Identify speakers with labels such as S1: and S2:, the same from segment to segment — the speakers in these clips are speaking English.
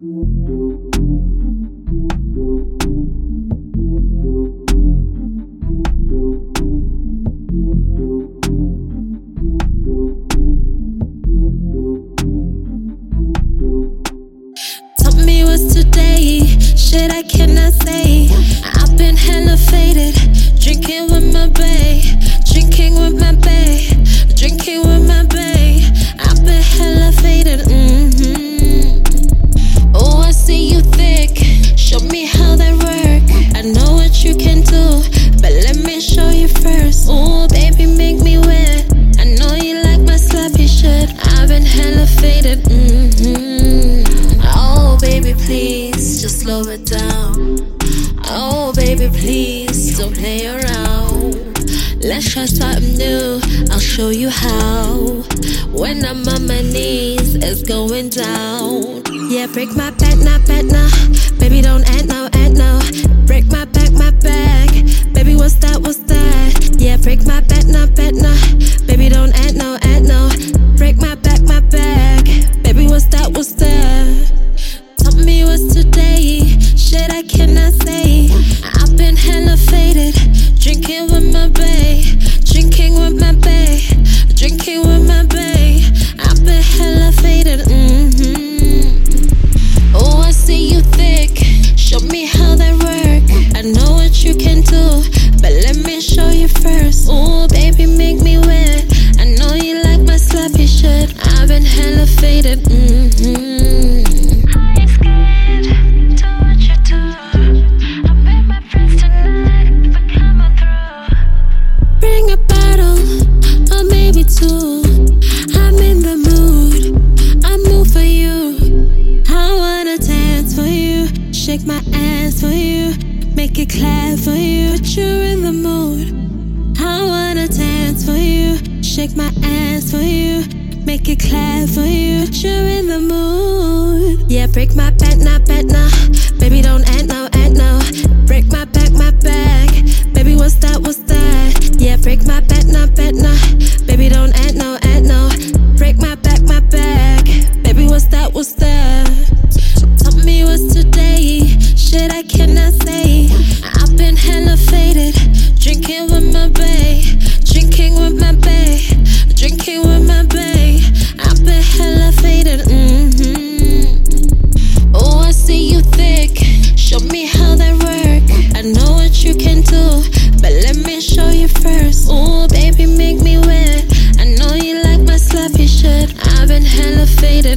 S1: Tell me what's today, shit I cannot say. I've been hella faded, drinking with my bae, drinking with my bae, drinking with my bae. I've been hella faded, Oh, I see you thick, show me how that work. I know what you can do, but let me show you first. Ooh, baby, make me wet. I know you like my sloppy shit. I've been hella faded, Oh, baby, please, just slow it down. Oh, baby, please, don't play around. Let's try something new, I'll show you how. When I'm on my knees, it's going down. Yeah, break my back now, baby, don't act now, break my back, baby, what's that, yeah, break my back now, baby, don't act now, break my back, baby, what's that, tell me what's today, shit I cannot say. I've been hella faded, drinking with my bae, drinking with my bae, drinking with my bae. I've been hella faded, Oh, I see you thick, show me how that work. I know what you can do, but let me show you first. Ooh, baby, make me wet. I know you like my sloppy shit. I've been hella faded, Bring a bottle, or maybe two. I'm in the mood, I move for you. I wanna dance for you, shake my ass for you, make it clap for you. Put you in the mood. I wanna dance for you, shake my ass for you, make it clap for you. Put you in the mood. Yeah, break my back now, baby, don't act now, break my back, baby, what's that, yeah, break my back now, baby, don't act now, break my back, baby, what's that, tell me what's today, shit I cannot say. I've been hella faded, drinking with my bae, drinking with my bae, drinking with my bae. I've been hella faded, Oh, I see you thick, show me how that work. I know what you can do, but let me show you first. Ooh, baby, make me wet. I know you like my sloppy shit. I've been hella faded,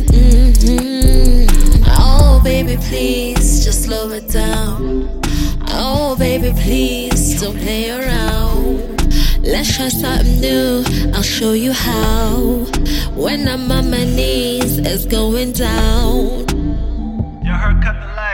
S1: Oh, baby, please, just slow it down. Oh, baby, please, don't play around. Let's try something new, I'll show you how. When I'm on my knees, it's going down.
S2: Your haircut the